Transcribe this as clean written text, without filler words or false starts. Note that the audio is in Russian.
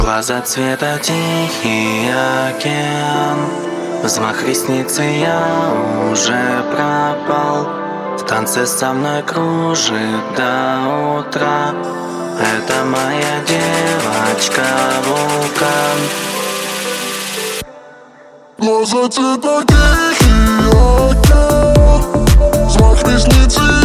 Глаза цвета тихий океан, взмах ресницы, я уже пропал. В танце со мной кружит до утра. Это моя девочка-вулкан. Глаза цвета тихий океан, взмах ресницы.